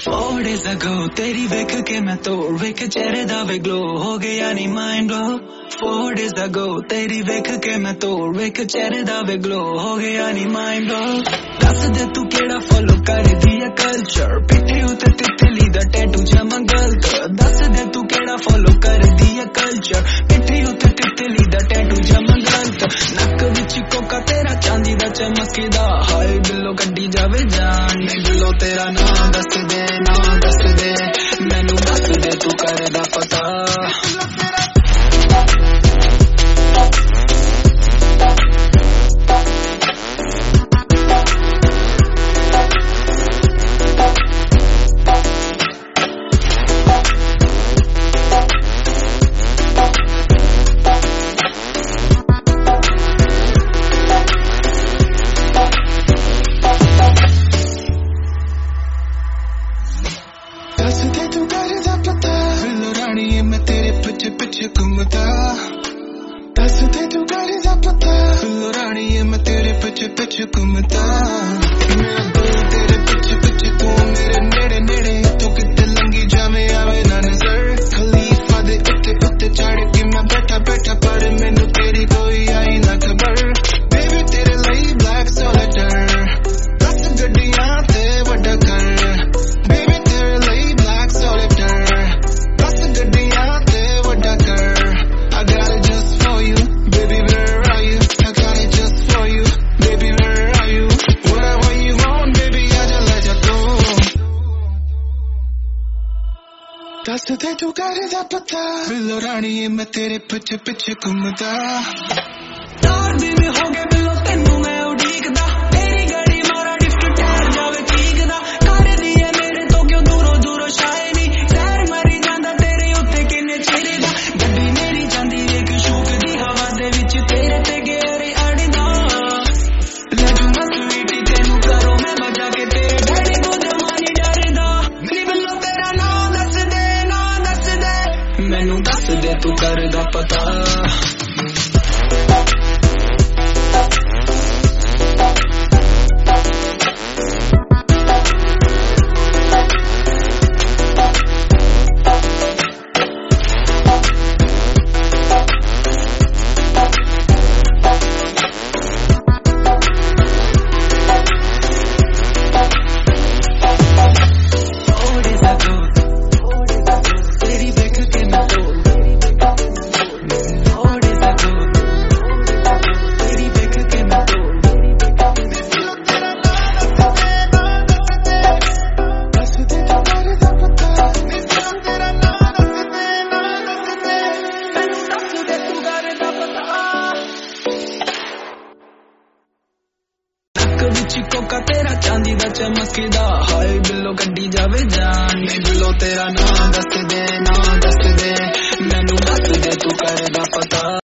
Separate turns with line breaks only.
4 days ago तेरी वेख के मैं तोड़ वेख चेहरे दा वे ग्लो हो गया नी माइंड ब्लो 4 days ago तेरी वेख के मैं तोड़ वेख चेहरे दा वे ग्लो हो गया नी माइंड ब्लो दस दे तू केड़ा फॉलो कर दिया कल्चर पिट्ठे उते तितली दा टैटू जमा गलत दस दे तू केड़ा फॉलो कर दिया कल्चर पिट्ठे उते तितली दा टैटू जमा गलत नक विच कोका तेरा चांदी दा चमकदा हाय बिल्लो गड्डी जावे जान ने बिल्लो तेरा नाम दस दे मैनू दस दे तू करदा पता पिछे घूमता दस दे तू करे दा पता बिल्लो रानी मैं तेरे पिछे घूमता मेरा दिल तेरे पिछे तू मेरे नेड़े नेड़े तू किते लंगी जावे आवे ना नजर खलीफा दे उत्ते चढ़ के मैं बैठा पर मैनू तेरी कोई आई ना खबर बेबी तेरे लिए ब्लैक सोलिटर दस गड्डियां ते वड्डा कर बेबी तेरे लिए ब्लैक सोलिटर दस गड्डियां दस दे तू करे दा पता बिल्लो रानी मैं तेरे पिछे घूमदा तार दिन हो गए बिल्लो तेनू मैं उड़ीकदा तेरी गड़ी मारा डिफ्ट टायर जावे ठीकदा कर दिए मेरे तो क्यों दूरों शायरी सैर मरी जांदा तेरे उत्ते किन्ने चेहरे दा गड्डी मेरी जांदी एक शूक दी हवा दे विच तेरे ते गेरे अड़दा ले जूना स्वीटी तेनू करो मैं मजा के तेरे डैडी को जमानी डरदा मेरी बिल्लो तेरा नाम दस दे मैनू दस दे तू करदा पता कोका तेरा चांदी दा चमकदा हाय बिल्लो गड्डी जावे जान ने बिल्लो तेरा नाम दस दे मैनू दस दे तू करदा